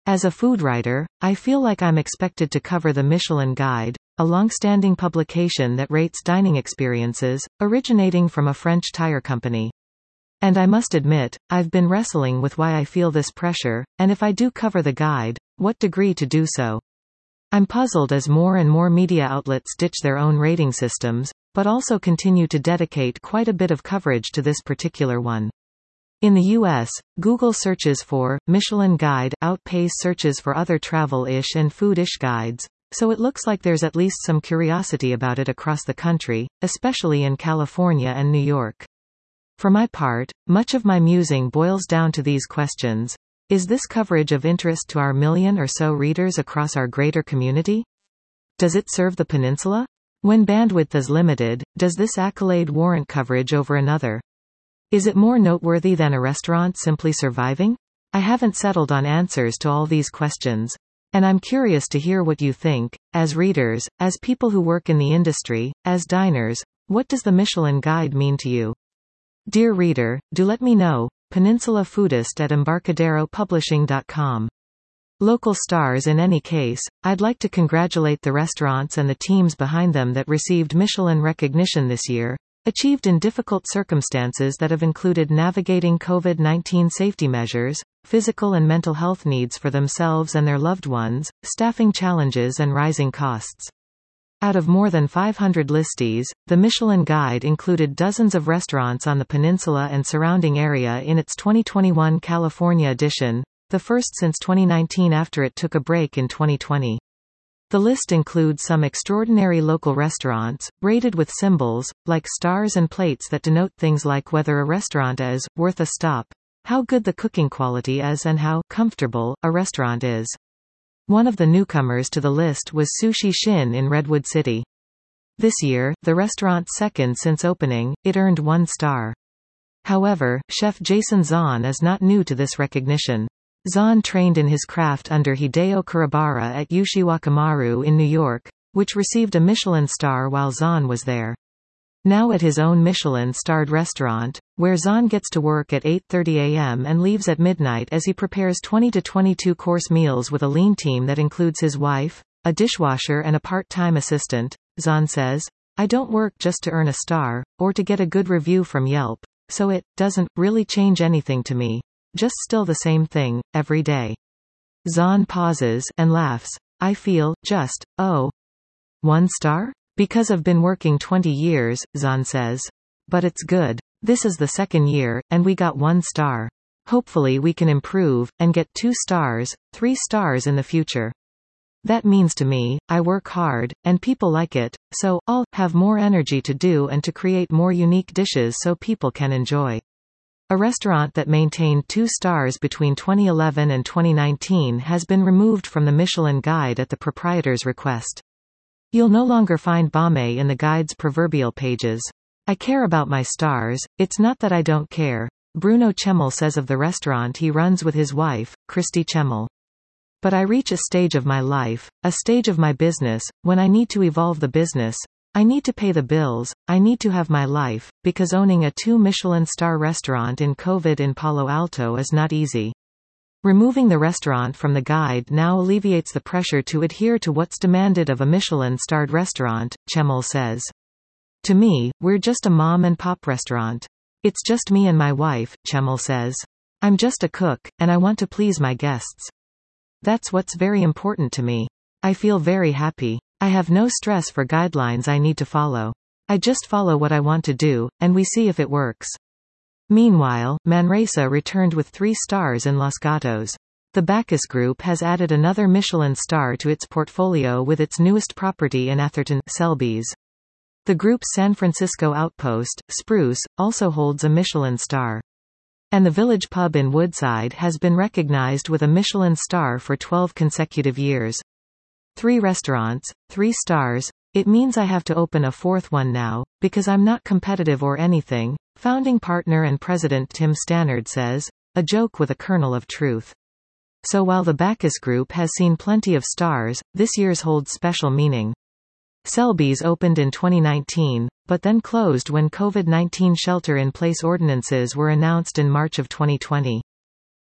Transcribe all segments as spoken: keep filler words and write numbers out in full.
As a food writer, I feel like I'm expected to cover the Michelin Guide, a long-standing publication that rates dining experiences, originating from a French tire company. And I must admit, I've been wrestling with why I feel this pressure, and if I do cover the guide, what degree to do so. I'm puzzled as more and more media outlets ditch their own rating systems, but also continue to dedicate quite a bit of coverage to this particular one. In the U S, Google searches for Michelin Guide outpace searches for other travel-ish and food-ish guides, so it looks like there's at least some curiosity about it across the country, especially in California and New York. For my part, much of my musing boils down to these questions. Is this coverage of interest to our million or so readers across our greater community? Does it serve the peninsula? When bandwidth is limited, does this accolade warrant coverage over another? Is it more noteworthy than a restaurant simply surviving? I haven't settled on answers to all these questions. And I'm curious to hear what you think, as readers, as people who work in the industry, as diners. What does the Michelin Guide mean to you? Dear reader, do let me know. Peninsula Foodist at embarcadero publishing dot com. Local stars in any case, I'd like to congratulate the restaurants and the teams behind them that received Michelin recognition this year, achieved in difficult circumstances that have included navigating COVID nineteen safety measures, physical and mental health needs for themselves and their loved ones, staffing challenges and rising costs. Out of more than five hundred listees, the Michelin Guide included dozens of restaurants on the peninsula and surrounding area in its twenty twenty-one California edition, the first since twenty nineteen after it took a break in twenty twenty. The list includes some extraordinary local restaurants, rated with symbols, like stars and plates that denote things like whether a restaurant is worth a stop, how good the cooking quality is and how comfortable a restaurant is. One of the newcomers to the list was Sushi Shin in Redwood City. This year, the restaurant's second since opening, it earned one star. However, chef Jason Zahn is not new to this recognition. Zahn trained in his craft under Hideo Kurabara at Yushiwakamaru in New York, which received a Michelin star while Zahn was there. Now at his own Michelin-starred restaurant, where Zahn gets to work at eight thirty a m and leaves at midnight as he prepares twenty to twenty-two course meals with a lean team that includes his wife, a dishwasher and a part-time assistant, Zahn says, "I don't work just to earn a star, or to get a good review from Yelp, so it doesn't really change anything to me. Just still the same thing, every day." Zahn pauses, and laughs. "I feel, just, oh. One star? Because I've been working twenty years, Zahn says. But it's good. This is the second year, and we got one star. Hopefully we can improve, and get two stars, three stars in the future. That means to me, I work hard, and people like it, so, I'll have more energy to do and to create more unique dishes so people can enjoy." A restaurant that maintained two stars between twenty eleven and twenty nineteen has been removed from the Michelin Guide at the proprietor's request. You'll no longer find Bame in the guide's proverbial pages. "I care about my stars, it's not that I don't care," Bruno Chemmel says of the restaurant he runs with his wife, Christy Chemmel. "But I reach a stage of my life, a stage of my business, when I need to evolve the business. I need to pay the bills, I need to have my life, because owning a two Michelin star restaurant in COVID in Palo Alto is not easy." Removing the restaurant from the guide now alleviates the pressure to adhere to what's demanded of a Michelin-starred restaurant, Chemmel says. "To me, we're just a mom-and-pop restaurant. It's just me and my wife," Chemmel says. "I'm just a cook, and I want to please my guests. That's what's very important to me. I feel very happy. I have no stress for guidelines I need to follow. I just follow what I want to do, and we see if it works." Meanwhile, Manresa returned with three stars in Los Gatos. The Bacchus Group has added another Michelin star to its portfolio with its newest property in Atherton, Selby's. The group's San Francisco outpost, Spruce, also holds a Michelin star. And the Village Pub in Woodside has been recognized with a Michelin star for twelve consecutive years. Three restaurants, three stars. It means I have to open a fourth one now, because I'm not competitive or anything, founding partner and president Tim Stannard says, a joke with a kernel of truth. So while the Bacchus Group has seen plenty of stars, this year's holds special meaning. Selby's opened in twenty nineteen, but then closed when COVID nineteen shelter-in-place ordinances were announced in March of twenty twenty.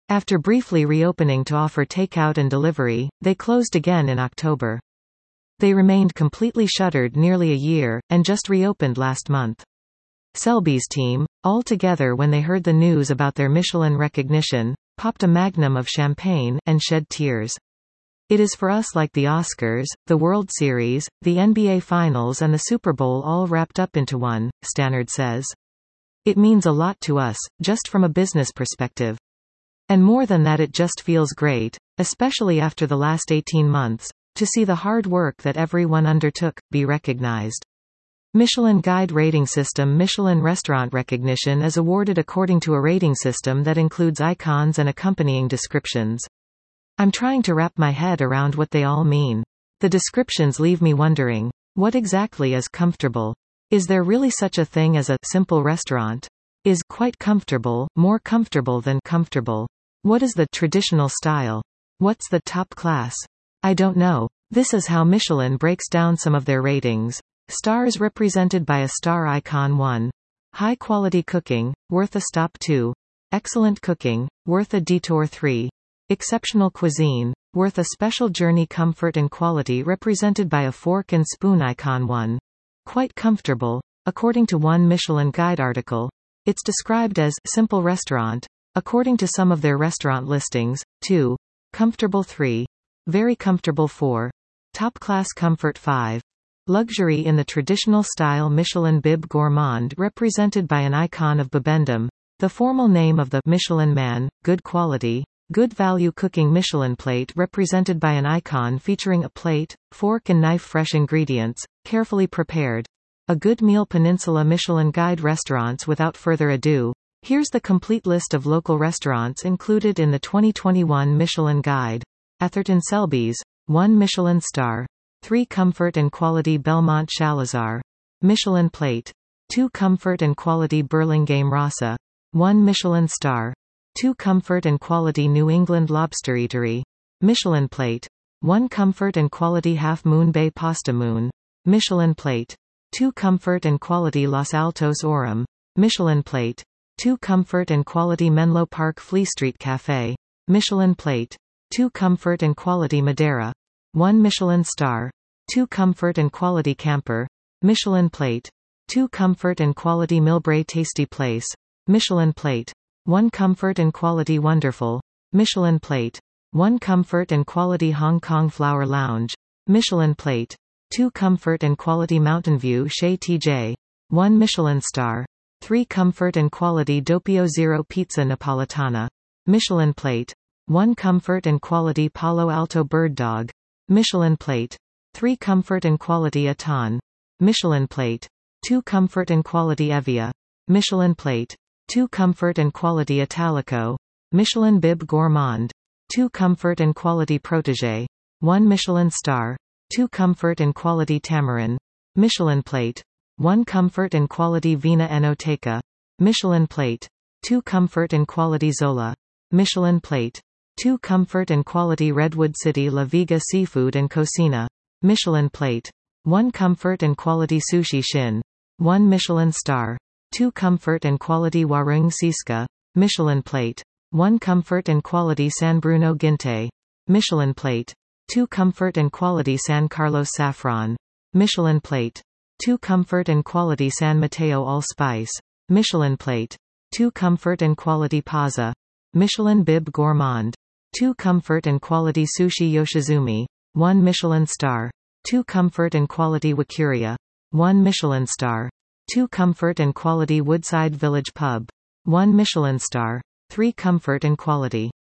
After briefly reopening to offer takeout and delivery, they closed again in October. They remained completely shuttered nearly a year, and just reopened last month. Selby's team, all together when they heard the news about their Michelin recognition, popped a magnum of champagne, and shed tears. It is for us like the Oscars, the World Series, the N B A Finals and the Super Bowl all wrapped up into one, Stannard says. It means a lot to us, just from a business perspective. And more than that, it just feels great, especially after the last eighteen months, to see the hard work that everyone undertook, be recognized. Michelin Guide rating system. Michelin restaurant recognition is awarded according to a rating system that includes icons and accompanying descriptions. I'm trying to wrap my head around what they all mean. The descriptions leave me wondering, what exactly is comfortable? Is there really such a thing as a simple restaurant? Is quite comfortable more comfortable than comfortable? What is the traditional style? What's the top class? I don't know. This is how Michelin breaks down some of their ratings. Stars represented by a star icon. one. High quality cooking, worth a stop. two. Excellent cooking, worth a detour. three. Exceptional cuisine, worth a special journey. Comfort and quality represented by a fork and spoon icon. one. Quite comfortable. According to one Michelin Guide article, it's described as simple restaurant, according to some of their restaurant listings. two. Comfortable. three. Very comfortable. four. Top class. Comfort. five. Luxury in the traditional style. Michelin Bib Gourmand represented by an icon of Bibendum, the formal name of the Michelin Man. Good quality, good value. Cooking. Michelin Plate represented by an icon featuring a plate, fork and knife. Fresh ingredients, carefully prepared. A good meal. Peninsula Michelin Guide restaurants. Without further ado, here's the complete list of local restaurants included in the twenty twenty-one Michelin Guide. Atherton Selby's, one Michelin star. three. Comfort and quality. Belmont Chalazar. Michelin Plate. two. Comfort and quality. Burlingame Rasa. one Michelin star. two. Comfort and quality. New England Lobster Eatery. Michelin Plate. one. Comfort and quality. Half Moon Bay Pasta Moon. Michelin Plate. two. Comfort and quality. Los Altos Orem. Michelin Plate. two. Comfort and quality. Menlo Park Flea Street Cafe. Michelin Plate. two. Comfort and quality. Madeira. one Michelin star. two. Comfort and quality. Camper. Michelin Plate. two. Comfort and quality. Millbrae Tasty Place. Michelin Plate. one. Comfort and quality. Wonderful. Michelin Plate. one. Comfort and quality. Hong Kong Flower Lounge. Michelin Plate. two. Comfort and quality. Mountain View Chez T J. one Michelin star. three. Comfort and quality. Doppio Zero Pizza Napolitana. Michelin Plate. one. Comfort and quality. Palo Alto Bird Dog. Michelin Plate. three. Comfort and quality. Atan. Michelin Plate. two. Comfort and quality. Evia. Michelin Plate. two. Comfort and quality. Italico. Michelin Bib Gourmand. two. Comfort and quality. Protégé. one Michelin star. two. Comfort and quality. Tamarin. Michelin Plate. one. Comfort and quality. Vina Enoteca. Michelin Plate. two. Comfort and quality. Zola. Michelin Plate. two. Comfort and quality. Redwood City La Viga Seafood and Cocina. Michelin Plate. one. Comfort and quality. Sushi Shin. one Michelin star. two. Comfort and quality. Warung Siska. Michelin Plate. one. Comfort and quality. San Bruno Ginte. Michelin Plate. two. Comfort and quality. San Carlos Saffron. Michelin Plate. two. Comfort and quality. San Mateo Allspice. Michelin Plate. two. Comfort and quality. Paza. Michelin Bib Gourmand. two. Comfort and quality. Sushi Yoshizumi. one Michelin star. two. Comfort and quality. Wakuria. one Michelin star. two. Comfort and quality. Woodside Village Pub. one Michelin star. three. Comfort and quality.